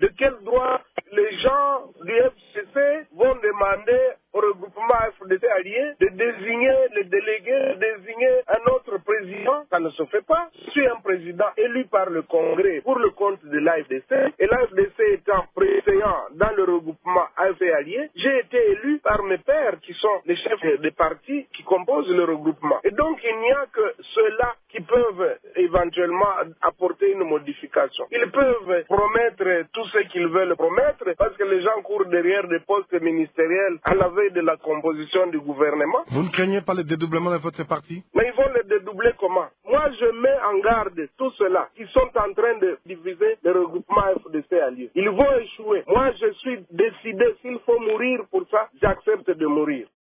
De quel droit les gens du FCC vont demander au regroupement FDC allié de désigner les délégués, de désigner un autre président? Ça ne se fait pas. Je suis un président élu par le Congrès pour le compte de l'AFDC, et l'AFDC étant préséant dans le regroupement AFC allié, j'ai été élu par mes pairs qui sont les chefs des partis qui composent le regroupement. Et donc il n'y a que ceux-là qui peuvent éventuellement apporter une modification. Ils peuvent promettre tout ce qu'ils veulent promettre parce que les gens courent derrière des postes ministériels à la veille de la composition du gouvernement. Vous ne craignez pas le dédoublement de votre parti? Mais ils vont le dédoubler comment? Moi, je mets en garde tous ceux-là qui sont en train de diviser le regroupement FDC allié. Ils vont échouer. Moi, je suis décidé, s'il faut mourir pour ça, j'accepte de mourir.